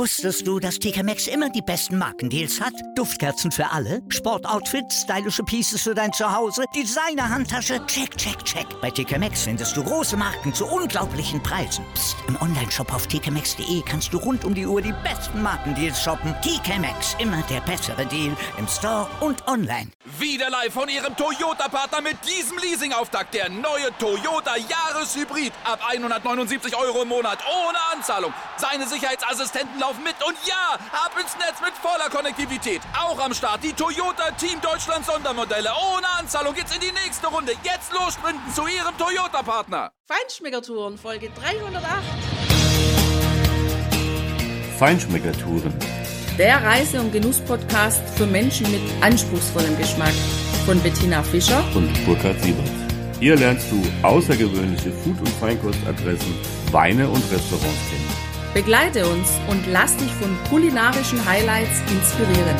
Wusstest du, dass TK Maxx immer die besten Markendeals hat? Duftkerzen für alle, Sportoutfits, stylische Pieces für dein Zuhause, Designer-Handtasche, check, check, check. Bei TK Maxx findest du große Marken zu unglaublichen Preisen. Psst. Im Onlineshop auf tkmaxx.de kannst du rund um die Uhr die besten Markendeals shoppen. TK Maxx, immer der bessere Deal im Store und online. Wieder live von Ihrem Toyota-Partner mit diesem Leasing-Auftakt. Der neue Toyota Jahreshybrid. Ab 179 € im Monat. Ohne Anzahlung. Seine Sicherheitsassistenten laufen mit. Und ja, ab ins Netz mit voller Konnektivität. Auch am Start die Toyota Team Deutschland Sondermodelle. Ohne Anzahlung geht's in die nächste Runde. Jetzt los sprinten zu Ihrem Toyota-Partner. Feinschmeckertouren, Folge 308. Feinschmeckertouren. Der Reise- und Genuss-Podcast für Menschen mit anspruchsvollem Geschmack. Von Bettina Fischer Und Burkhard Siebert. Hier lernst du außergewöhnliche Food- und Feinkostadressen, Weine und Restaurants kennen. Begleite uns und lass dich von kulinarischen Highlights inspirieren.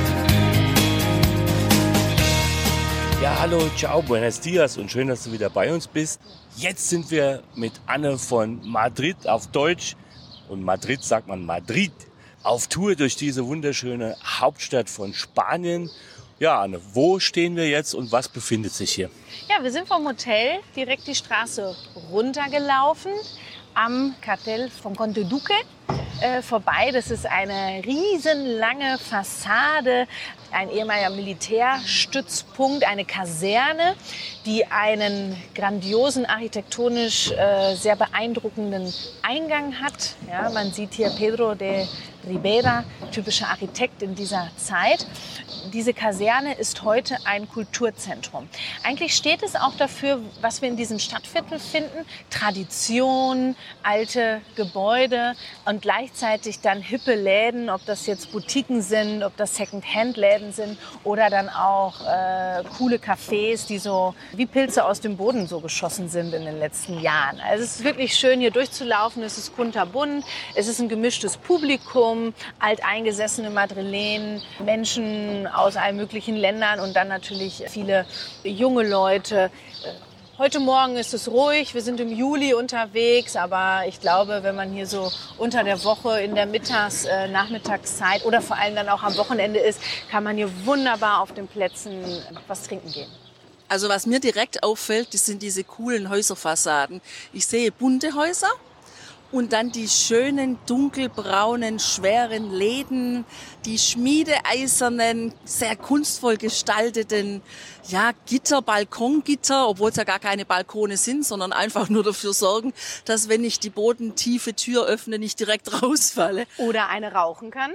Ja, hallo, ciao, buenos dias und schön, dass du wieder bei uns bist. Jetzt sind wir mit Anne von Madrid auf Deutsch und Madrid sagt man Madrid. Auf Tour durch diese wunderschöne Hauptstadt von Spanien. Ja, Anne, wo stehen wir jetzt und was befindet sich hier? Ja, wir sind vom Hotel direkt die Straße runtergelaufen am Cartel von Conde Duque vorbei. Das ist eine riesenlange Fassade, ein ehemaliger Militärstützpunkt, eine Kaserne, die einen grandiosen, architektonisch sehr beeindruckenden Eingang hat. Ja, man sieht hier Pedro de Ribera, typischer Architekt in dieser Zeit. Diese Kaserne ist heute ein Kulturzentrum. Eigentlich steht es auch dafür, was wir in diesem Stadtviertel finden: Tradition, alte Gebäude und gleichzeitig dann hippe Läden, ob das jetzt Boutiquen sind, ob das Second-Hand-Läden sind oder dann auch coole Cafés, die so wie Pilze aus dem Boden so geschossen sind in den letzten Jahren. Also es ist wirklich schön, hier durchzulaufen. Es ist kunterbunt, es ist ein gemischtes Publikum, alteingesessene Madrilenen, Menschen aus allen möglichen Ländern und dann natürlich viele junge Leute. Heute Morgen ist es ruhig, wir sind im Juli unterwegs, aber ich glaube, wenn man hier so unter der Woche in der Nachmittagszeit oder vor allem dann auch am Wochenende ist, kann man hier wunderbar auf den Plätzen was trinken gehen. Also was mir direkt auffällt, das sind diese coolen Häuserfassaden. Ich sehe bunte Häuser und dann die schönen, dunkelbraunen, schweren Läden, die schmiedeeisernen, sehr kunstvoll gestalteten Gitter, Balkongitter, obwohl es ja gar keine Balkone sind, sondern einfach nur dafür sorgen, dass, wenn ich die bodentiefe Tür öffne, nicht direkt rausfalle. Oder eine rauchen kann.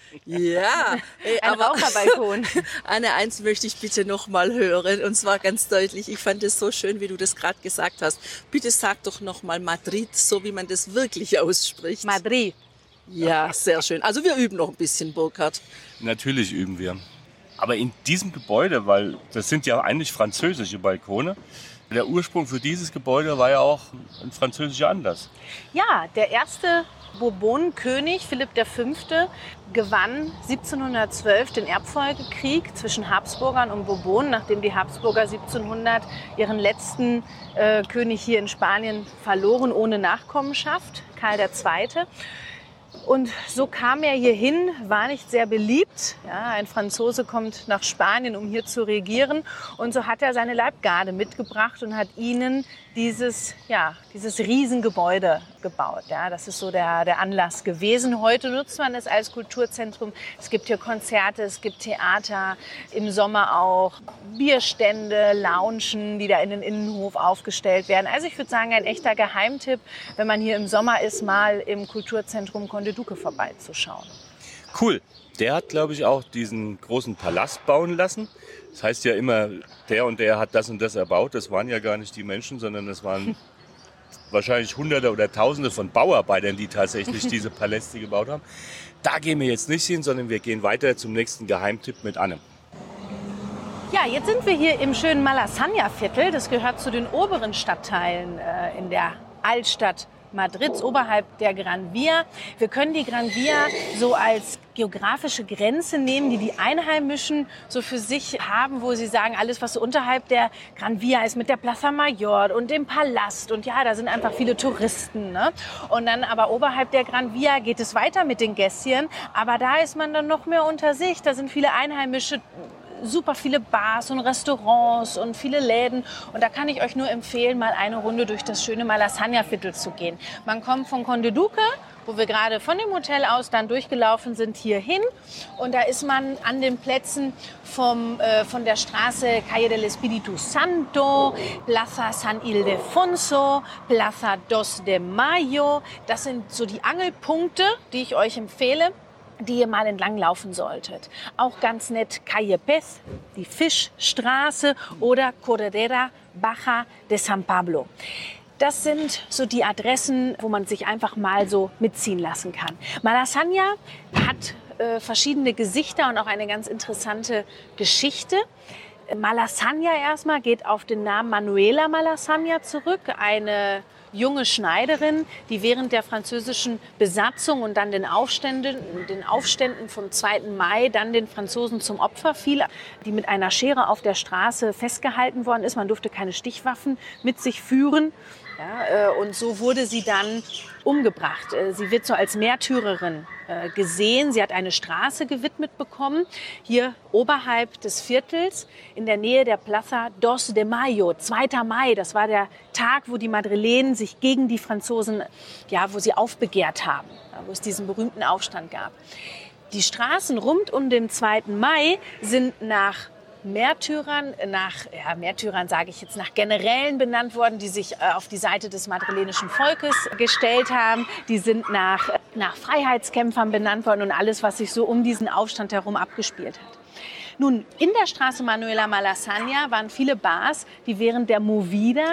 Ja, ein Raucherbalkon. Anne, eins möchte ich bitte noch mal hören, und zwar ganz deutlich. Ich fand es so schön, wie du das gerade gesagt hast. Bitte sag doch noch mal Madrid, so wie man das wirklich ausspricht. Madrid. Ja, sehr schön. Also wir üben noch ein bisschen, Burkhard. Natürlich üben wir. Aber in diesem Gebäude, weil das sind ja eigentlich französische Balkone, der Ursprung für dieses Gebäude war ja auch ein französischer Anlass. Ja, der erste Bourbonenkönig Philipp V. gewann 1712 den Erbfolgekrieg zwischen Habsburgern und Bourbonen, nachdem die Habsburger 1700 ihren letzten König hier in Spanien verloren, ohne Nachkommenschaft, Karl II. Und so kam er hierhin, war nicht sehr beliebt. Ja, ein Franzose kommt nach Spanien, um hier zu regieren. Und so hat er seine Leibgarde mitgebracht und hat ihnen dieses Riesengebäude gebaut. Ja, das ist so der Anlass gewesen. Heute nutzt man es als Kulturzentrum. Es gibt hier Konzerte, es gibt Theater, im Sommer auch Bierstände, Loungen, die da in den Innenhof aufgestellt werden. Also ich würde sagen, ein echter Geheimtipp, wenn man hier im Sommer ist, mal im Kulturzentrum Conde Duque vorbeizuschauen. Cool. Der hat, glaube ich, auch diesen großen Palast bauen lassen. Das heißt ja immer, der und der hat das und das erbaut. Das waren ja gar nicht die Menschen, sondern das waren wahrscheinlich Hunderte oder Tausende von Bauarbeitern, die tatsächlich diese Paläste gebaut haben. Da gehen wir jetzt nicht hin, sondern wir gehen weiter zum nächsten Geheimtipp mit Anne. Ja, jetzt sind wir hier im schönen Malasaña-Viertel. Das gehört zu den oberen Stadtteilen in der Altstadt Madrids, oberhalb der Gran Via. Wir können die Gran Via so als geografische Grenze nehmen, die die Einheimischen so für sich haben, wo sie sagen, alles, was so unterhalb der Gran Via ist, mit der Plaza Mayor und dem Palast. Und ja, da sind einfach viele Touristen. Ne? Und dann aber oberhalb der Gran Via geht es weiter mit den Gässchen. Aber da ist man dann noch mehr unter sich. Da sind viele Einheimische, super viele Bars und Restaurants und viele Läden. Und da kann ich euch nur empfehlen, mal eine Runde durch das schöne Malasaña-Viertel zu gehen. Man kommt von Conde Duque, wo wir gerade von dem Hotel aus dann durchgelaufen sind, hier hin. Und da ist man an den Plätzen von der Straße Calle del Espíritu Santo, Plaza San Ildefonso, Plaza 2 de Mayo. Das sind so die Angelpunkte, die ich euch empfehle, die ihr mal entlang laufen solltet. Auch ganz nett Calle Pez, die Fischstraße oder Corredera Baja de San Pablo. Das sind so die Adressen, wo man sich einfach mal so mitziehen lassen kann. Malasaña hat verschiedene Gesichter und auch eine ganz interessante Geschichte. Malasaña erstmal geht auf den Namen Manuela Malasaña zurück, eine junge Schneiderin, die während der französischen Besatzung und dann den Aufständen vom 2. Mai dann den Franzosen zum Opfer fiel, die mit einer Schere auf der Straße festgehalten worden ist. Man durfte keine Stichwaffen mit sich führen. Ja, und so wurde sie dann umgebracht. Sie wird so als Märtyrerin gesehen. Sie hat eine Straße gewidmet bekommen, hier oberhalb des Viertels, in der Nähe der Plaza 2 de Mayo, 2. Mai. Das war der Tag, wo die Madrilenen sich gegen die Franzosen, wo sie aufbegehrt haben, wo es diesen berühmten Aufstand gab. Die Straßen rund um den 2. Mai sind nach Märtyrern sage ich jetzt, nach Generälen benannt worden, die sich auf die Seite des madrilenischen Volkes gestellt haben. Die sind nach Freiheitskämpfern benannt worden und alles, was sich so um diesen Aufstand herum abgespielt hat. Nun, in der Straße Manuela Malasaña waren viele Bars, die während der Movida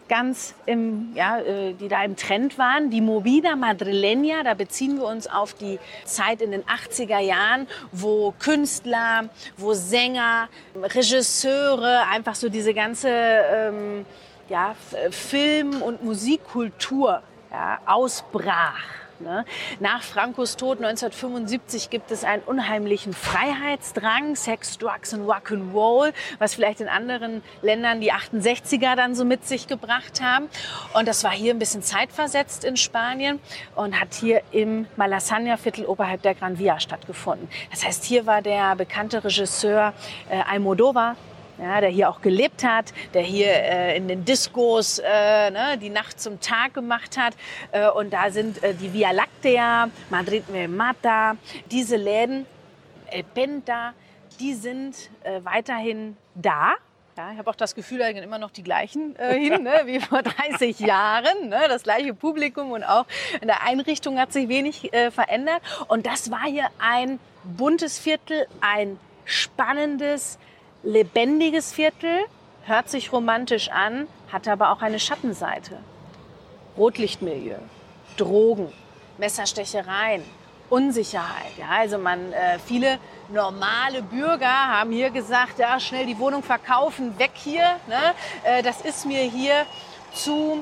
die da im Trend waren. Die Movida Madrileña, da beziehen wir uns auf die Zeit in den 80er Jahren, wo Künstler, wo Sänger, Regisseure, einfach so diese ganze Film- und Musikkultur ausbrach. Ne? Nach Francos Tod 1975 gibt es einen unheimlichen Freiheitsdrang, Sex, Drugs und Rock'n'Roll, was vielleicht in anderen Ländern die 68er dann so mit sich gebracht haben. Und das war hier ein bisschen zeitversetzt in Spanien und hat hier im Malasaña-Viertel oberhalb der Gran Via stattgefunden. Das heißt, hier war der bekannte Regisseur Almodóvar, der hier auch gelebt hat, der hier in den Diskos die Nacht zum Tag gemacht hat. Und da sind die Via Láctea, Madrid Me Mata, diese Läden, El Penta, die sind weiterhin da. Ja, ich habe auch das Gefühl, da gehen immer noch die gleichen hin, wie vor 30 Jahren. Das gleiche Publikum und auch in der Einrichtung hat sich wenig verändert. Und das war hier ein buntes Viertel, ein spannendes, lebendiges Viertel, hört sich romantisch an, hat aber auch eine Schattenseite. Rotlichtmilieu, Drogen, Messerstechereien, Unsicherheit. Ja, also viele normale Bürger haben hier gesagt, schnell die Wohnung verkaufen, weg hier. Ne? Das ist mir hier zu,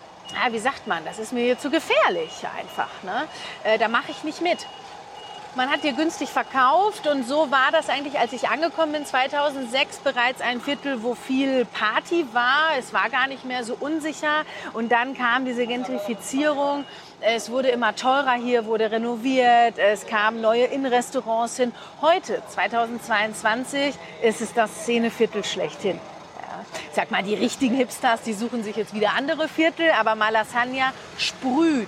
das ist mir hier zu gefährlich einfach. Ne? Da mache ich nicht mit. Man hat hier günstig verkauft und so war das eigentlich, als ich angekommen bin, 2006 bereits ein Viertel, wo viel Party war. Es war gar nicht mehr so unsicher und dann kam diese Gentrifizierung. Es wurde immer teurer hier, wurde renoviert, es kamen neue Innenrestaurants hin. Heute, 2022, ist es das Szeneviertel schlechthin. Ja. Ich sag mal, die richtigen Hipsters, die suchen sich jetzt wieder andere Viertel, aber Malasaña sprüht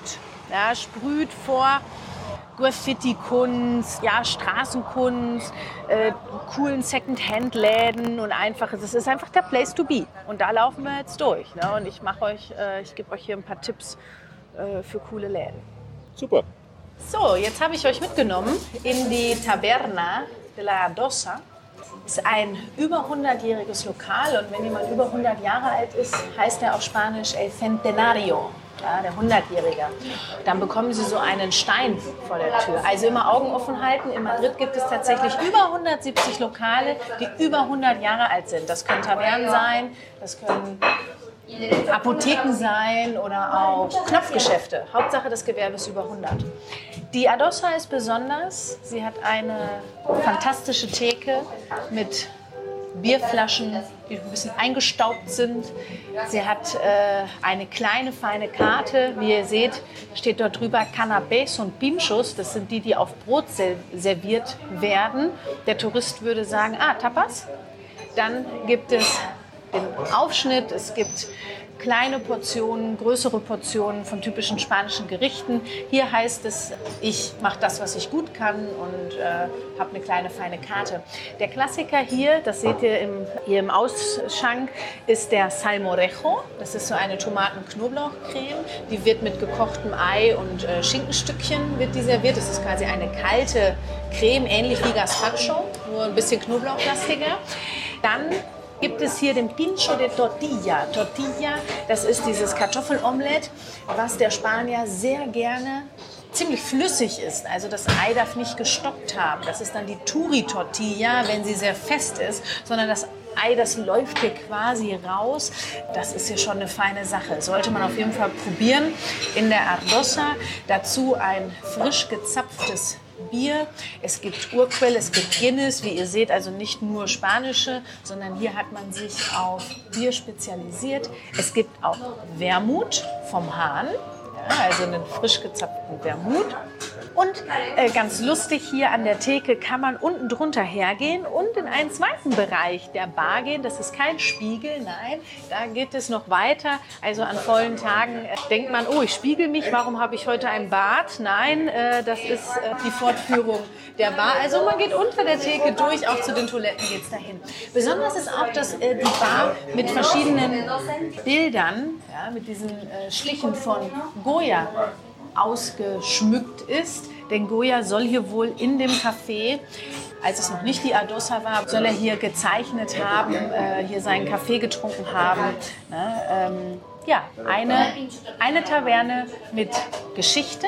vor Graffiti-Kunst, Straßenkunst, coolen Second-Hand-Läden und es ist einfach der Place to be. Und da laufen wir jetzt durch. Ne? Und ich gebe euch hier ein paar Tipps für coole Läden. Super. So, jetzt habe ich euch mitgenommen in die Taberna de la Dosa. Das ist ein über 100-jähriges Lokal und wenn jemand über 100 Jahre alt ist, heißt er auf Spanisch El Centenario. Ja, der 100-Jährige. Dann bekommen Sie so einen Stein vor der Tür. Also immer Augen offen halten. In Madrid gibt es tatsächlich über 170 Lokale, die über 100 Jahre alt sind. Das können Tavernen sein, das können Apotheken sein oder auch Knopfgeschäfte. Hauptsache, das Gewerbe ist über 100. Die Adossa ist besonders. Sie hat eine fantastische Theke mit Bierflaschen, die ein bisschen eingestaubt sind. Sie hat eine kleine, feine Karte. Wie ihr seht, steht dort drüber Canapés und Pinchos. Das sind die, die auf Brot serviert werden. Der Tourist würde sagen, Tapas. Dann gibt es den Aufschnitt. Es gibt kleine Portionen, größere Portionen von typischen spanischen Gerichten. Hier heißt es, ich mache das, was ich gut kann und habe eine kleine, feine Karte. Der Klassiker hier, das seht ihr hier im Ausschank, ist der Salmorejo. Das ist so eine Tomaten-Knoblauchcreme. Die wird mit gekochtem Ei und Schinkenstückchen wird die serviert. Das ist quasi eine kalte Creme, ähnlich wie Gazpacho, nur ein bisschen knoblauchlastiger. Dann gibt es hier den Pincho de Tortilla. Tortilla, das ist dieses Kartoffelomelett, was der Spanier sehr gerne ziemlich flüssig ist. Also das Ei darf nicht gestockt haben. Das ist dann die Turi-Tortilla, wenn sie sehr fest ist, sondern das Ei, das läuft hier quasi raus. Das ist hier schon eine feine Sache. Sollte man auf jeden Fall probieren. In der Adossa dazu ein frisch gezapftes Bier. Es gibt Urquell, es gibt Guinness, wie ihr seht, also nicht nur spanische, sondern hier hat man sich auf Bier spezialisiert. Es gibt auch Wermut vom Hahn, also einen frisch gezapften Wermut. Und ganz lustig, hier an der Theke kann man unten drunter hergehen und in einen zweiten Bereich der Bar gehen. Das ist kein Spiegel, nein, da geht es noch weiter. Also an vollen Tagen denkt man, ich spiegel mich, warum habe ich heute ein Bad? Nein, das ist die Fortführung der Bar. Also man geht unter der Theke durch, auch zu den Toiletten geht es dahin. Besonders ist auch, dass die Bar mit verschiedenen Bildern, mit diesen Schlichen von Goya ausgeschmückt ist. Denn Goya soll hier wohl in dem Café, als es noch nicht die Adossa war, soll er hier gezeichnet haben, hier seinen Kaffee getrunken haben. Eine Taverne mit Geschichte,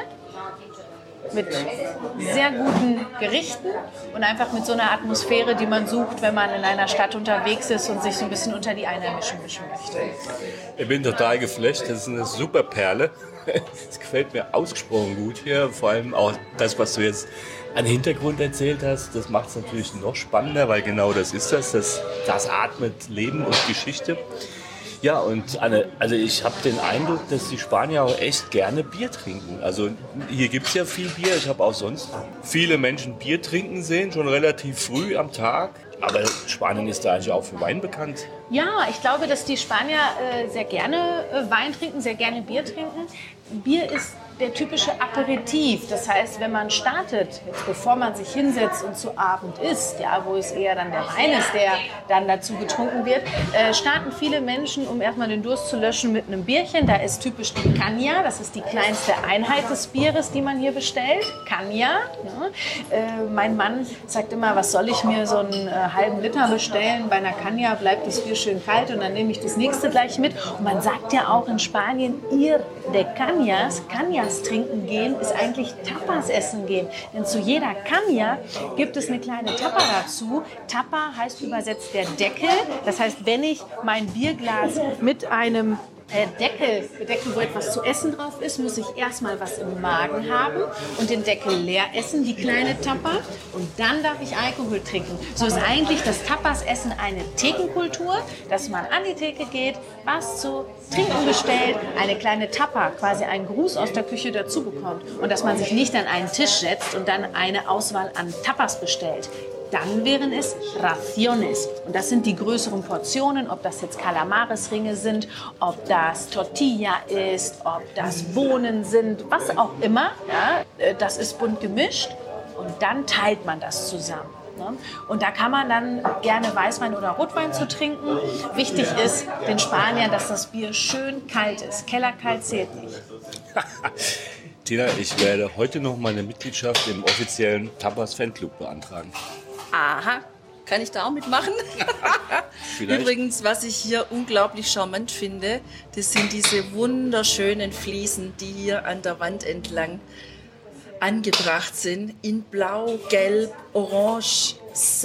mit sehr guten Gerichten und einfach mit so einer Atmosphäre, die man sucht, wenn man in einer Stadt unterwegs ist und sich so ein bisschen unter die Einheimischen mischen möchte. Ich bin total geflasht, das ist eine super Perle. Es gefällt mir ausgesprochen gut hier, vor allem auch das, was du jetzt an Hintergrund erzählt hast, das macht es natürlich noch spannender, weil genau das ist das atmet Leben und Geschichte. Ja, und also ich habe den Eindruck, dass die Spanier auch echt gerne Bier trinken. Also hier gibt es ja viel Bier, ich habe auch sonst viele Menschen Bier trinken sehen, schon relativ früh am Tag. Aber Spanien ist da eigentlich auch für Wein bekannt. Ja, ich glaube, dass die Spanier sehr gerne Wein trinken, sehr gerne Bier trinken. Bier ist der typische Aperitif. Das heißt, wenn man startet, jetzt bevor man sich hinsetzt und zu Abend isst, wo es eher dann der Wein ist, der dann dazu getrunken wird, starten viele Menschen, um erstmal den Durst zu löschen, mit einem Bierchen. Da ist typisch die Caña, das ist die kleinste Einheit des Bieres, die man hier bestellt. Caña. Mein Mann sagt immer, was soll ich mir so einen halben Liter bestellen? Bei einer Caña bleibt das Bier schön kalt und dann nehme ich das nächste gleich mit. Und man sagt ja auch in Spanien, ir de Cañas trinken gehen, ist eigentlich Tapas essen gehen. Denn zu jeder Caña gibt es eine kleine Tapa dazu. Tapa heißt übersetzt der Deckel. Das heißt, wenn ich mein Bierglas mit einem Deckel, wo etwas zu essen drauf ist, muss ich erstmal was im Magen haben und den Deckel leer essen, die kleine Tapa, und dann darf ich Alkohol trinken. So ist eigentlich das Tapas-Essen eine Thekenkultur, dass man an die Theke geht, was zu trinken bestellt, eine kleine Tapa, quasi einen Gruß aus der Küche dazu bekommt und dass man sich nicht an einen Tisch setzt und dann eine Auswahl an Tapas bestellt. Dann wären es Raciones. Und das sind die größeren Portionen, ob das jetzt Calamares-Ringe sind, ob das Tortilla ist, ob das Bohnen sind, was auch immer. Ja, das ist bunt gemischt und dann teilt man das zusammen. Und da kann man dann gerne Weißwein oder Rotwein zu trinken. Wichtig ist den Spaniern, dass das Bier schön kalt ist. Kellerkalt zählt nicht. Tina, ich werde heute noch mal eine Mitgliedschaft im offiziellen Tapas-Fanclub beantragen. Aha, kann ich da auch mitmachen? Übrigens, was ich hier unglaublich charmant finde, das sind diese wunderschönen Fliesen, die hier an der Wand entlang angebracht sind, in Blau, Gelb, Orange,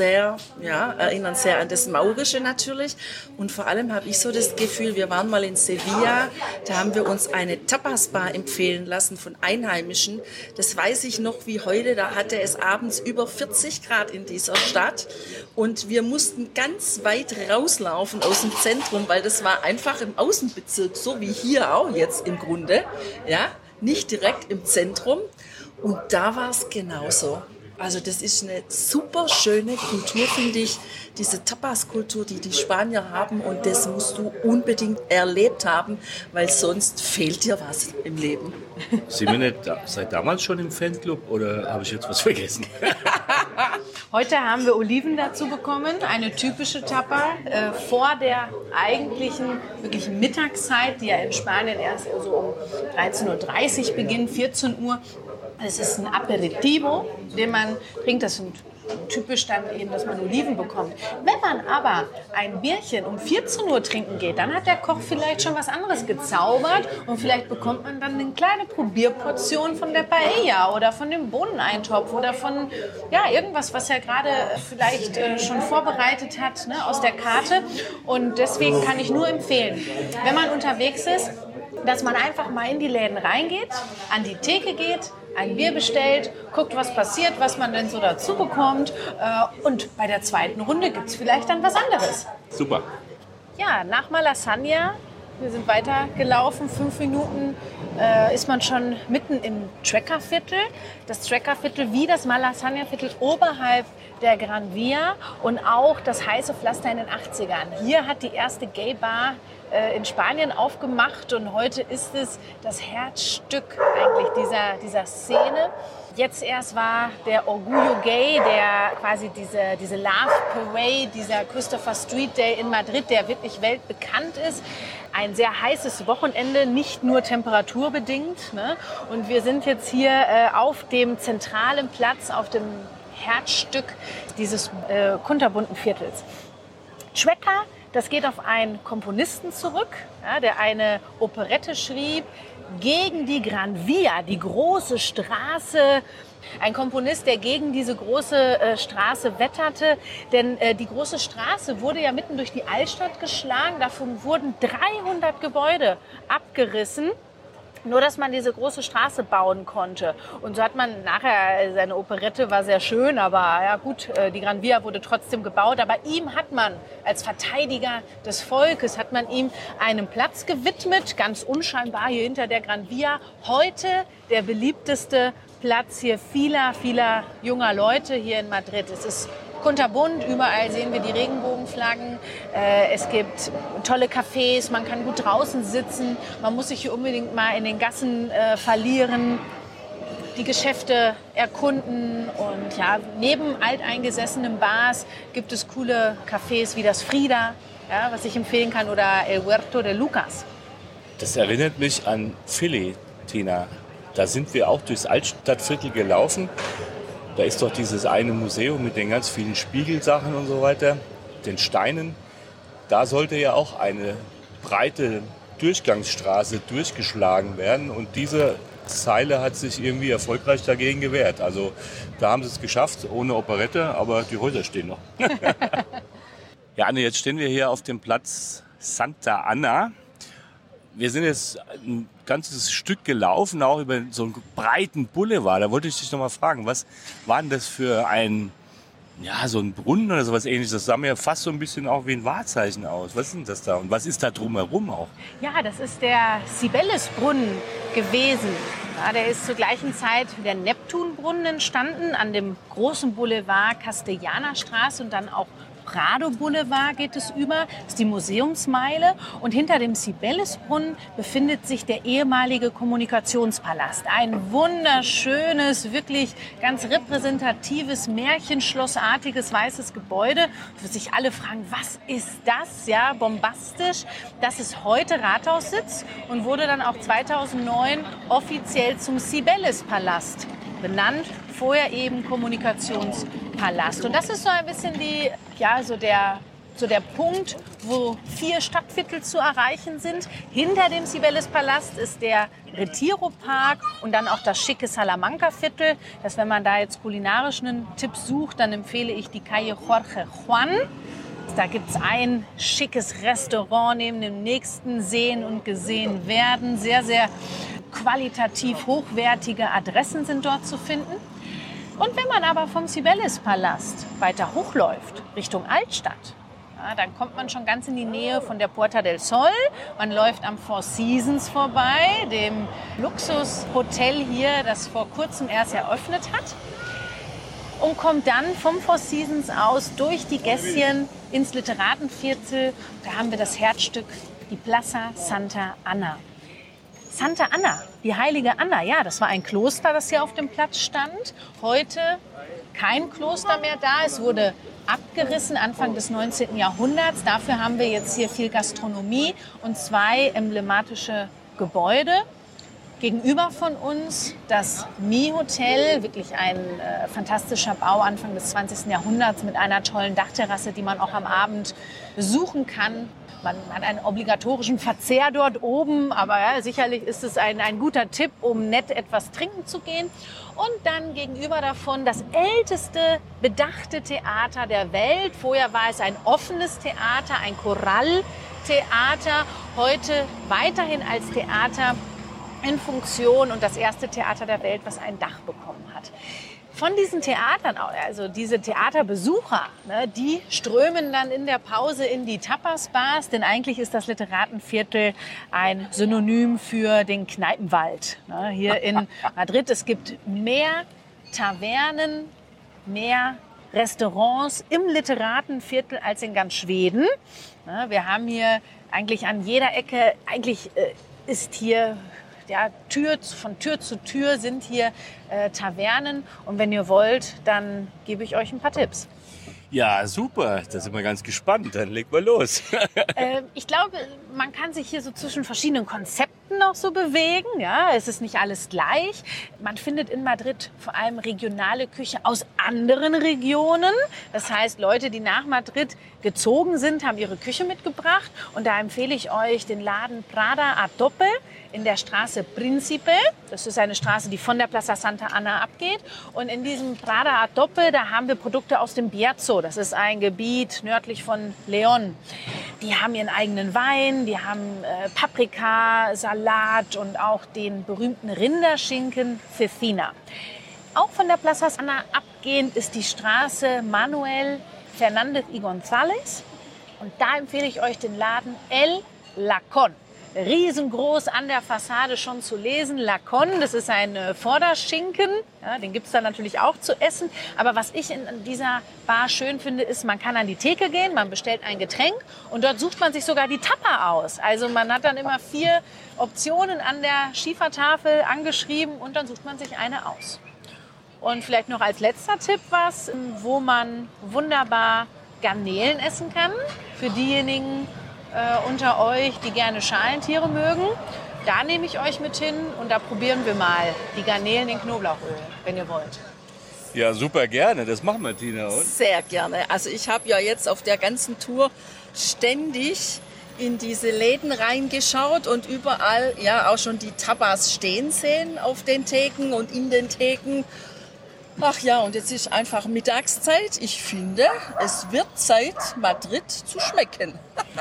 erinnern sehr an das Maurische natürlich. Und vor allem habe ich so das Gefühl, wir waren mal in Sevilla, da haben wir uns eine Tapas-Bar empfehlen lassen von Einheimischen. Das weiß ich noch wie heute, da hatte es abends über 40 Grad in dieser Stadt. Und wir mussten ganz weit rauslaufen aus dem Zentrum, weil das war einfach im Außenbezirk, so wie hier auch jetzt im Grunde, ja, nicht direkt im Zentrum. Und da war es genauso. Also das ist eine super schöne Kultur, finde ich, diese Tapas-Kultur, die die Spanier haben, und das musst du unbedingt erlebt haben, weil sonst fehlt dir was im Leben. Sind wir nicht seit damals schon im Fanclub oder habe ich jetzt was vergessen? Heute haben wir Oliven dazu bekommen, eine typische Tapa, vor der eigentlichen wirklichen Mittagszeit, die ja in Spanien erst so um 13.30 Uhr beginnt, 14 Uhr. Es ist ein Aperitivo, den man trinkt. Das sind typisch dann eben, dass man Oliven bekommt. Wenn man aber ein Bierchen um 14 Uhr trinken geht, dann hat der Koch vielleicht schon was anderes gezaubert und vielleicht bekommt man dann eine kleine Probierportion von der Paella oder von dem Bohneneintopf oder von irgendwas, was er gerade vielleicht schon vorbereitet hat, ne, aus der Karte. Und deswegen kann ich nur empfehlen, wenn man unterwegs ist, dass man einfach mal in die Läden reingeht, an die Theke geht, ein Bier bestellt, guckt, was passiert, was man denn so dazu bekommt. Und bei der zweiten Runde gibt es vielleicht dann was anderes. Super. Ja, nach Malasaña, wir sind weitergelaufen, 5 Minuten ist man schon mitten im Trekker-Viertel. Das Trekker-Viertel wie das Malasaña-Viertel oberhalb der Gran Via und auch das heiße Pflaster in den 80ern. Hier hat die erste Gay-Bar in Spanien aufgemacht und heute ist es das Herzstück eigentlich dieser Szene. Jetzt erst war der Orgullo Gay, der quasi diese Love Parade, dieser Christopher Street Day in Madrid, der wirklich weltbekannt ist. Ein sehr heißes Wochenende, nicht nur temperaturbedingt, ne? Und wir sind jetzt hier auf dem zentralen Platz, auf dem Herzstück dieses kunterbunten Viertels. Trekker, das geht auf einen Komponisten zurück, ja, der eine Operette schrieb gegen die Gran Via, die große Straße. Ein Komponist, der gegen diese große Straße wetterte. Denn die große Straße wurde ja mitten durch die Altstadt geschlagen. Davon wurden 300 Gebäude abgerissen. Nur, dass man diese große Straße bauen konnte. Und so hat man nachher, seine Operette war sehr schön, aber ja gut, die Gran Via wurde trotzdem gebaut. Aber ihm hat man als Verteidiger des Volkes, hat man ihm einen Platz gewidmet, ganz unscheinbar hier hinter der Gran Via. Heute der beliebteste Platz hier vieler junger Leute hier in Madrid. Es ist kunterbunt, überall sehen wir die Regenbogenflaggen. Es gibt tolle Cafés, man kann gut draußen sitzen. Man muss sich hier unbedingt mal in den Gassen verlieren, die Geschäfte erkunden. Und ja, neben alteingesessenen Bars gibt es coole Cafés wie das Frida, ja, was ich empfehlen kann, oder El Huerto de Lucas. Das erinnert mich an Philly, Tina. Da sind wir auch durchs Altstadtviertel gelaufen. Da ist doch dieses eine Museum mit den ganz vielen Spiegelsachen und so weiter, den Steinen. Da sollte ja auch eine breite Durchgangsstraße durchgeschlagen werden. Und diese Zeile hat sich irgendwie erfolgreich dagegen gewehrt. Also da haben sie es geschafft, ohne Operette, aber die Häuser stehen noch. Ja, Anne, jetzt stehen wir hier auf dem Platz Santa Ana. Wir sind jetzt ein ganzes Stück gelaufen, auch über so einen breiten Boulevard. Da wollte ich dich noch mal fragen, was war denn das für so ein Brunnen oder sowas Ähnliches? Das sah mir fast so ein bisschen auch wie ein Wahrzeichen aus. Was ist denn das da und was ist da drumherum auch? Ja, das ist der Cibeles-Brunnen gewesen. Ja, der ist zur gleichen Zeit wie der Neptunbrunnen entstanden, an dem großen Boulevard Castellana-Straße und dann auch Prado Boulevard geht es über, das ist die Museumsmeile. Und hinter dem Cibeles-Brunnen befindet sich der ehemalige Kommunikationspalast. Ein wunderschönes, wirklich ganz repräsentatives, märchenschlossartiges weißes Gebäude. Wo sich alle fragen, was ist das? Ja, bombastisch. Das ist heute Rathaussitz und wurde dann auch 2009 offiziell zum Cibeles-Palast benannt. Vorher eben Kommunikationspalast. Und das ist so ein bisschen der so der Punkt, wo 4 Stadtviertel zu erreichen sind. Hinter dem Cibeles-Palast ist der Retiro-Park und dann auch das schicke Salamanca-Viertel. Dass wenn man da jetzt kulinarisch einen Tipp sucht, dann empfehle ich die Calle Jorge Juan. Da gibt es ein schickes Restaurant neben dem nächsten, Sehen und Gesehen werden. Sehr, sehr qualitativ hochwertige Adressen sind dort zu finden. Und wenn man aber vom Cibeles-Palast weiter hochläuft, Richtung Altstadt, ja, dann kommt man schon ganz in die Nähe von der Puerta del Sol. Man läuft am Four Seasons vorbei, dem Luxushotel hier, das vor kurzem erst eröffnet hat. Und kommt dann vom Four Seasons aus durch die Gässchen ins Literatenviertel. Da haben wir das Herzstück, die Plaza Santa Ana. Santa Anna, die heilige Anna, ja, das war ein Kloster, das hier auf dem Platz stand. Heute kein Kloster mehr da. Es wurde abgerissen Anfang des 19. Jahrhunderts. Dafür haben wir jetzt hier viel Gastronomie und 2 emblematische Gebäude. Gegenüber von uns das Mi-Hotel, wirklich ein fantastischer Bau Anfang des 20. Jahrhunderts mit einer tollen Dachterrasse, die man auch am Abend besuchen kann. Man hat einen obligatorischen Verzehr dort oben, aber ja, sicherlich ist es ein guter Tipp, um nett etwas trinken zu gehen. Und dann gegenüber davon das älteste bedachte Theater der Welt. Vorher war es ein offenes Theater, ein Choralltheater, heute weiterhin als Theater in Funktion und das erste Theater der Welt, was ein Dach bekommen hat. Von diesen Theatern, also diese Theaterbesucher, ne, die strömen dann in der Pause in die Tapas-Bars, denn eigentlich ist das Literatenviertel ein Synonym für den Kneipenwald. Ne, hier in Madrid, es gibt mehr Tavernen, mehr Restaurants im Literatenviertel als in ganz Schweden. Ne, wir haben hier eigentlich an jeder Ecke, ist hier ja, von Tür zu Tür sind hier Tavernen. Und wenn ihr wollt, dann gebe ich euch ein paar Tipps. Ja, super. Da sind wir ganz gespannt. Dann legen wir los. Ich glaube, man kann sich hier so zwischen verschiedenen Konzepten noch so bewegen. Ja, es ist nicht alles gleich. Man findet in Madrid vor allem regionale Küche aus anderen Regionen. Das heißt, Leute, die nach Madrid gezogen sind, haben ihre Küche mitgebracht. Und da empfehle ich euch den Laden Prada a Tope in der Straße Príncipe. Das ist eine Straße, die von der Plaza Santa Ana abgeht. Und in diesem Prada a Tope, da haben wir Produkte aus dem Bierzo. Das ist ein Gebiet nördlich von León. Die haben ihren eigenen Wein, die haben Paprika, Salat und auch den berühmten Rinderschinken Cecina. Auch von der Plaza Santa Ana abgehend ist die Straße Manuel Fernández y González. Und da empfehle ich euch den Laden El Lacón. Riesengroß an der Fassade schon zu lesen. Lacón, das ist ein Vorderschinken. Ja, den gibt es dann natürlich auch zu essen. Aber was ich in dieser Bar schön finde, ist, man kann an die Theke gehen, man bestellt ein Getränk und dort sucht man sich sogar die Tapa aus. Also man hat dann immer 4 Optionen an der Schiefertafel angeschrieben und dann sucht man sich eine aus. Und vielleicht noch als letzter Tipp was, wo man wunderbar Garnelen essen kann. Für diejenigen unter euch, die gerne Schalentiere mögen. Da nehme ich euch mit hin und da probieren wir mal die Garnelen in Knoblauchöl, wenn ihr wollt. Ja, super gerne. Das machen wir, Tina. Und? Sehr gerne. Also ich habe ja jetzt auf der ganzen Tour ständig in diese Läden reingeschaut und überall ja auch schon die Tapas stehen sehen auf den Theken und in den Theken. Ach ja, und jetzt ist einfach Mittagszeit. Ich finde, es wird Zeit, Madrid zu schmecken.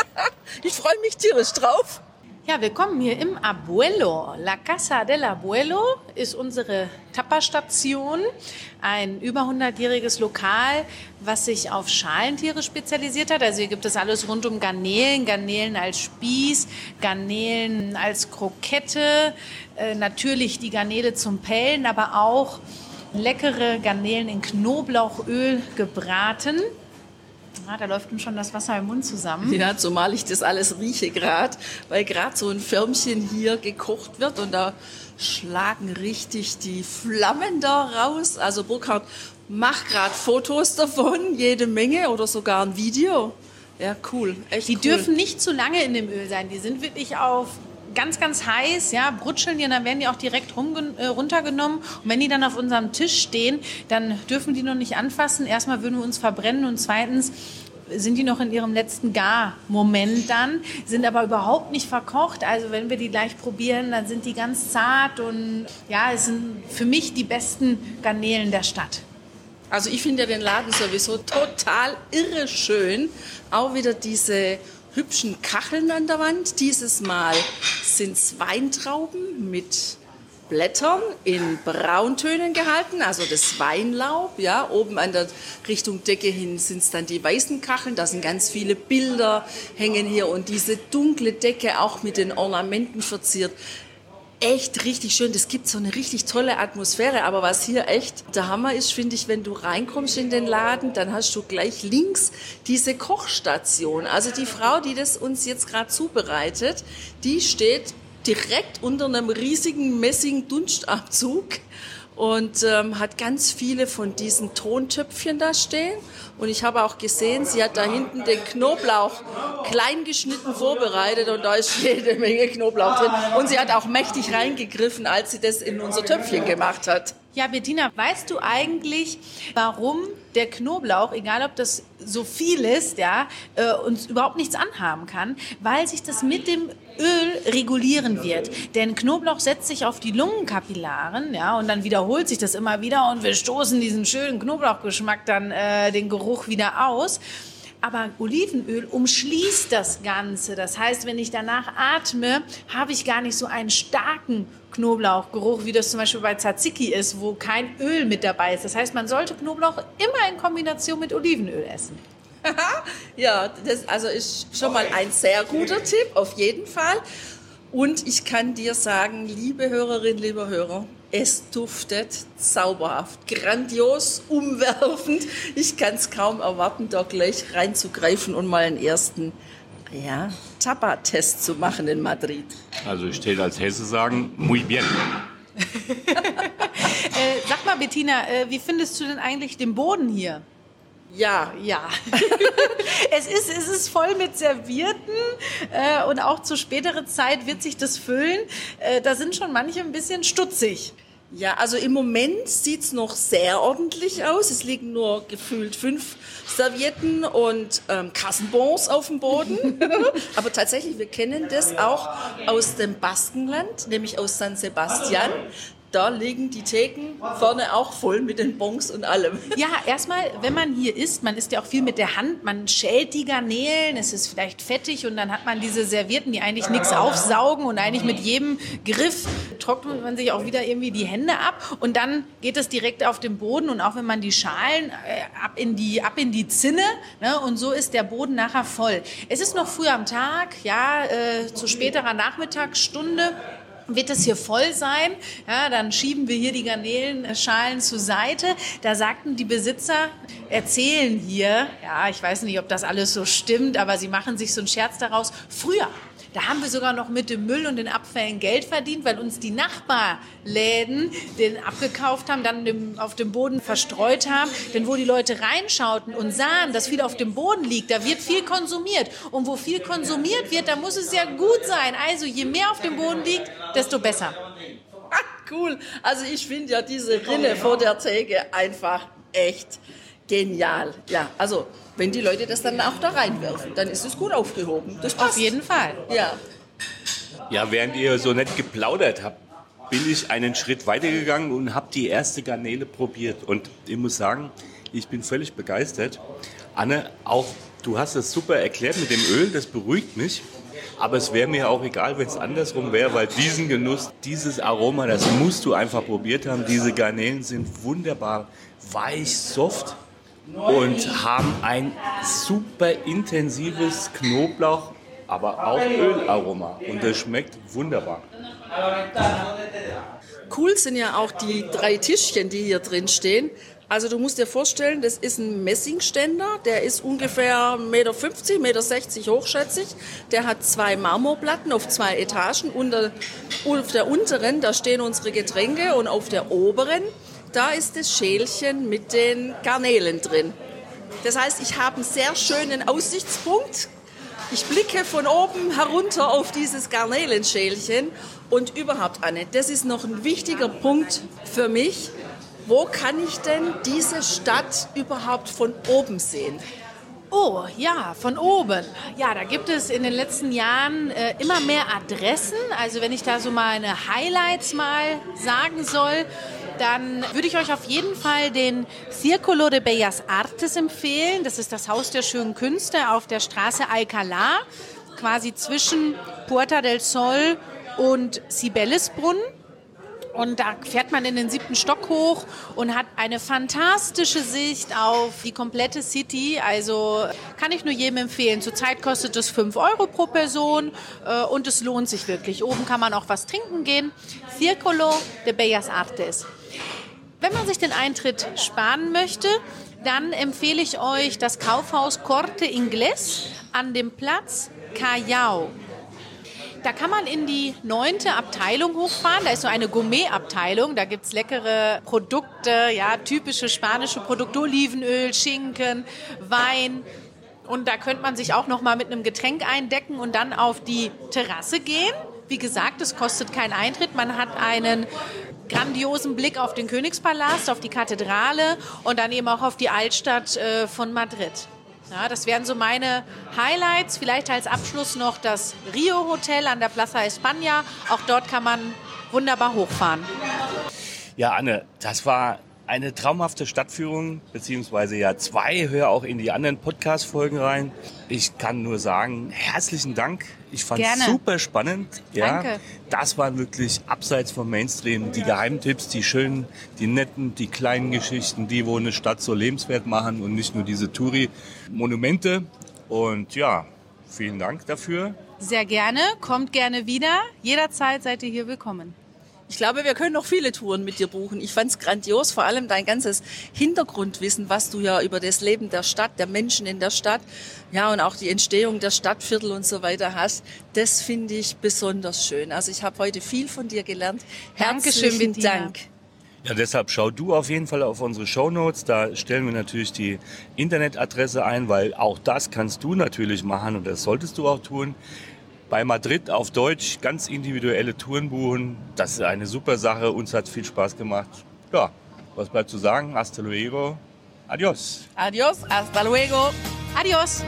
Ich freue mich tierisch drauf. Ja, willkommen hier im Abuelo. La Casa del Abuelo ist unsere Tapa-Station. Ein über 100-jähriges Lokal, was sich auf Schalentiere spezialisiert hat. Also hier gibt es alles rund um Garnelen. Garnelen als Spieß, Garnelen als Krokette. Natürlich die Garnele zum Pellen, aber auch leckere Garnelen in Knoblauchöl gebraten. Da läuft mir schon das Wasser im Mund zusammen. Ja, zumal ich das alles rieche gerade, weil gerade so ein Förmchen hier gekocht wird und da schlagen richtig die Flammen da raus. Also Burkhard, mach gerade Fotos davon, jede Menge oder sogar ein Video. Ja, cool, echt Die cool. dürfen nicht zu lange in dem Öl sein. Die sind wirklich auf ganz, ganz heiß, ja, brutscheln die und dann werden die auch direkt runtergenommen. Und wenn die dann auf unserem Tisch stehen, dann dürfen die noch nicht anfassen. Erstmal würden wir uns verbrennen und zweitens sind die noch in ihrem letzten Garmoment dann, sind aber überhaupt nicht verkocht. Also wenn wir die gleich probieren, dann sind die ganz zart und ja, es sind für mich die besten Garnelen der Stadt. Also ich finde ja den Laden sowieso total irre schön. Auch wieder diese hübschen Kacheln an der Wand. Dieses Mal sind es Weintrauben mit Blättern in Brauntönen gehalten, also das Weinlaub. Ja, oben an der Richtung Decke hin sind es dann die weißen Kacheln. Da sind ganz viele Bilder hängen hier und diese dunkle Decke auch mit den Ornamenten verziert. Echt richtig schön, das gibt so eine richtig tolle Atmosphäre, aber was hier echt der Hammer ist, finde ich, wenn du reinkommst in den Laden, dann hast du gleich links diese Kochstation. Also die Frau, die das uns jetzt gerade zubereitet, die steht direkt unter einem riesigen Messing-Dunstabzug und hat ganz viele von diesen Tontöpfchen da stehen. Und ich habe auch gesehen, sie hat da hinten den Knoblauch klein geschnitten vorbereitet und da ist jede Menge Knoblauch drin. Und sie hat auch mächtig reingegriffen, als sie das in unser Töpfchen gemacht hat. Ja, Bettina, weißt du eigentlich, warum der Knoblauch, egal ob das so viel ist, ja, uns überhaupt nichts anhaben kann? Weil sich das mit dem Öl regulieren wird. Denn Knoblauch setzt sich auf die Lungenkapillaren, ja, und dann wiederholt sich das immer wieder und wir stoßen diesen schönen Knoblauchgeschmack dann, den Geruch wieder aus. Aber Olivenöl umschließt das Ganze. Das heißt, wenn ich danach atme, habe ich gar nicht so einen starken Knoblauchgeruch, wie das zum Beispiel bei Tzatziki ist, wo kein Öl mit dabei ist. Das heißt, man sollte Knoblauch immer in Kombination mit Olivenöl essen. Ja, das also ist schon mal ein sehr guter Tipp, auf jeden Fall. Und ich kann dir sagen, liebe Hörerinnen, lieber Hörer, es duftet zauberhaft, grandios, umwerfend. Ich kann es kaum erwarten, da gleich reinzugreifen und mal einen ersten Tapa-Test zu machen in Madrid. Also ich täte als Hesse sagen, muy bien. Sag mal, Bettina, wie findest du denn eigentlich den Boden hier? Ja. Es ist voll mit Servierten und auch zu späterer Zeit wird sich das füllen. Da sind schon manche ein bisschen stutzig. Ja, also im Moment sieht's noch sehr ordentlich aus. Es liegen nur gefühlt 5 Servietten und Kassenbons auf dem Boden. Aber tatsächlich, wir kennen das auch aus dem Baskenland, nämlich aus San Sebastian. Da liegen die Theken vorne auch voll mit den Bons und allem. Ja, erstmal, wenn man hier isst, man isst ja auch viel mit der Hand, man schält die Garnelen, es ist vielleicht fettig und dann hat man diese Servietten, die eigentlich nichts aufsaugen und eigentlich mit jedem Griff trocknet man sich auch wieder irgendwie die Hände ab und dann geht es direkt auf den Boden und auch wenn man die Schalen ab in die Zinne, ne, und so ist der Boden nachher voll. Es ist noch früh am Tag, ja, zu späterer Nachmittagsstunde. Wird es hier voll sein, ja, dann schieben wir hier die Garnelenschalen zur Seite. Da sagten die Besitzer, erzählen hier, ja, ich weiß nicht, ob das alles so stimmt, aber sie machen sich so einen Scherz daraus, früher. Da haben wir sogar noch mit dem Müll und den Abfällen Geld verdient, weil uns die Nachbarläden den abgekauft haben, dann auf dem Boden verstreut haben. Denn wo die Leute reinschauten und sahen, dass viel auf dem Boden liegt, da wird viel konsumiert. Und wo viel konsumiert wird, da muss es ja gut sein. Also je mehr auf dem Boden liegt, desto besser. Cool. Also ich finde ja diese Rinne vor der Theke einfach echt genial. Ja, also wenn die Leute das dann auch da reinwerfen, dann ist es gut aufgehoben. Das passt. Auf jeden Fall. Ja. Ja, während ihr so nett geplaudert habt, bin ich einen Schritt weitergegangen und habe die erste Garnele probiert. Und ich muss sagen, ich bin völlig begeistert. Anne, auch du hast es super erklärt mit dem Öl, das beruhigt mich. Aber es wäre mir auch egal, wenn es andersrum wäre, weil diesen Genuss, dieses Aroma, das musst du einfach probiert haben. Diese Garnelen sind wunderbar weich, soft und haben ein super intensives Knoblauch, aber auch Ölaroma. Und das schmeckt wunderbar. Cool sind ja auch die 3 Tischchen, die hier drin stehen. Also du musst dir vorstellen, das ist ein Messingständer, der ist ungefähr 1,50 Meter, 1,60 Meter hoch, schätze ich. Der hat 2 Marmorplatten auf 2 Etagen. Auf der unteren, da stehen unsere Getränke und auf der oberen, da ist das Schälchen mit den Garnelen drin. Das heißt, ich habe einen sehr schönen Aussichtspunkt. Ich blicke von oben herunter auf dieses Garnelenschälchen und überhaupt, Anne, das ist noch ein wichtiger Punkt für mich. Wo kann ich denn diese Stadt überhaupt von oben sehen? Oh, ja, von oben. Ja, da gibt es in den letzten Jahren immer mehr Adressen. Also wenn ich da so meine Highlights mal sagen soll, dann würde ich euch auf jeden Fall den Círculo de Bellas Artes empfehlen. Das ist das Haus der schönen Künste auf der Straße Alcalá, quasi zwischen Puerta del Sol und Cibelesbrunn. Und da fährt man in den 7. Stock hoch und hat eine fantastische Sicht auf die komplette City. Also kann ich nur jedem empfehlen. Zurzeit kostet es 5 € pro Person und es lohnt sich wirklich. Oben kann man auch was trinken gehen. Círculo de Bellas Artes. Wenn man sich den Eintritt sparen möchte, dann empfehle ich euch das Kaufhaus Corte Inglés an dem Platz Callao. Da kann man in die 9. Abteilung hochfahren. Da ist so eine Gourmet-Abteilung. Da gibt es leckere Produkte, ja, typische spanische Produkte, Olivenöl, Schinken, Wein. Und da könnte man sich auch noch mal mit einem Getränk eindecken und dann auf die Terrasse gehen. Wie gesagt, es kostet keinen Eintritt. Man hat einen grandiosen Blick auf den Königspalast, auf die Kathedrale und dann eben auch auf die Altstadt von Madrid. Ja, das wären so meine Highlights. Vielleicht als Abschluss noch das Rio Hotel an der Plaza España. Auch dort kann man wunderbar hochfahren. Ja, Anne, das war eine traumhafte Stadtführung, beziehungsweise ja 2. Hör auch in die anderen Podcast-Folgen rein. Ich kann nur sagen, herzlichen Dank. Ich fand es super spannend. Ja, danke. Das waren wirklich abseits vom Mainstream die Geheimtipps, die schönen, die netten, die kleinen Geschichten, die wo eine Stadt so lebenswert machen und nicht nur diese Touri-Monumente. Und ja, vielen Dank dafür. Sehr gerne, kommt gerne wieder. Jederzeit seid ihr hier willkommen. Ich glaube, wir können noch viele Touren mit dir buchen. Ich fand es grandios, vor allem dein ganzes Hintergrundwissen, was du ja über das Leben der Stadt, der Menschen in der Stadt, ja, und auch die Entstehung der Stadtviertel und so weiter hast. Das finde ich besonders schön. Also ich habe heute viel von dir gelernt. Herzlichen Dank. Ja, deshalb schau du auf jeden Fall auf unsere Shownotes. Da stellen wir natürlich die Internetadresse ein, weil auch das kannst du natürlich machen und das solltest du auch tun. Bei Madrid auf Deutsch ganz individuelle Touren buchen. Das ist eine super Sache. Uns hat viel Spaß gemacht. Ja, was bleibt zu sagen? Hasta luego. Adios. Adios, hasta luego. Adios.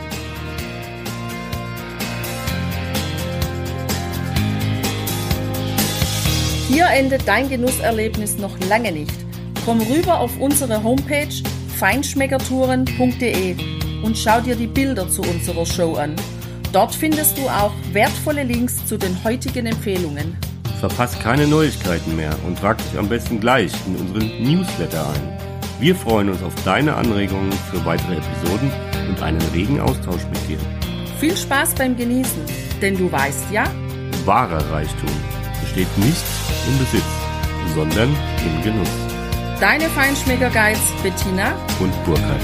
Hier endet dein Genusserlebnis noch lange nicht. Komm rüber auf unsere Homepage feinschmeckertouren.de und schau dir die Bilder zu unserer Show an. Dort findest du auch wertvolle Links zu den heutigen Empfehlungen. Verpasst keine Neuigkeiten mehr und trag dich am besten gleich in unseren Newsletter ein. Wir freuen uns auf deine Anregungen für weitere Episoden und einen regen Austausch mit dir. Viel Spaß beim Genießen, denn du weißt ja, wahrer Reichtum besteht nicht im Besitz, sondern im Genuss. Deine Feinschmecker-Guides Bettina und Burkhard.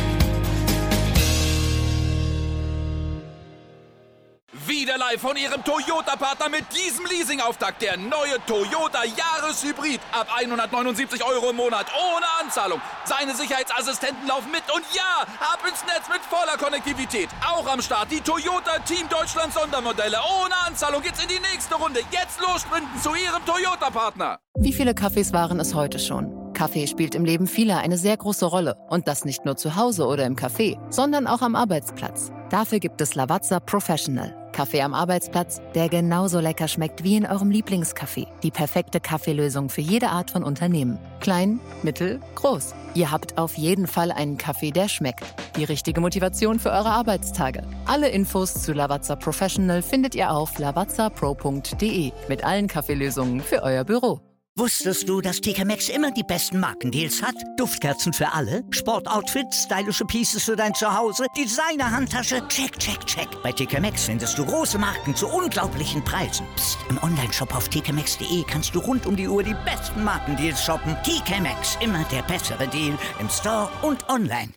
Wieder live von Ihrem Toyota-Partner mit diesem Leasing-Auftakt. Der neue Toyota Jahreshybrid. Ab 179 € im Monat. Ohne Anzahlung. Seine Sicherheitsassistenten laufen mit. Und ja, ab ins Netz mit voller Konnektivität. Auch am Start die Toyota Team Deutschland Sondermodelle. Ohne Anzahlung geht's in die nächste Runde. Jetzt los sprinten zu Ihrem Toyota-Partner. Wie viele Kaffees waren es heute schon? Kaffee spielt im Leben vieler eine sehr große Rolle. Und das nicht nur zu Hause oder im Café, sondern auch am Arbeitsplatz. Dafür gibt es Lavazza Professional. Kaffee am Arbeitsplatz, der genauso lecker schmeckt wie in eurem Lieblingscafé. Die perfekte Kaffeelösung für jede Art von Unternehmen. Klein, mittel, groß. Ihr habt auf jeden Fall einen Kaffee, der schmeckt. Die richtige Motivation für eure Arbeitstage. Alle Infos zu Lavazza Professional findet ihr auf lavazzapro.de mit allen Kaffeelösungen für euer Büro. Wusstest du, dass TK Maxx immer die besten Markendeals hat? Duftkerzen für alle, Sportoutfits, stylische Pieces für dein Zuhause, Designer-Handtasche, check, check, check. Bei TK Maxx findest du große Marken zu unglaublichen Preisen. Psst. Im Onlineshop auf tkmaxx.de kannst du rund um die Uhr die besten Markendeals shoppen. TK Maxx, immer der bessere Deal im Store und online.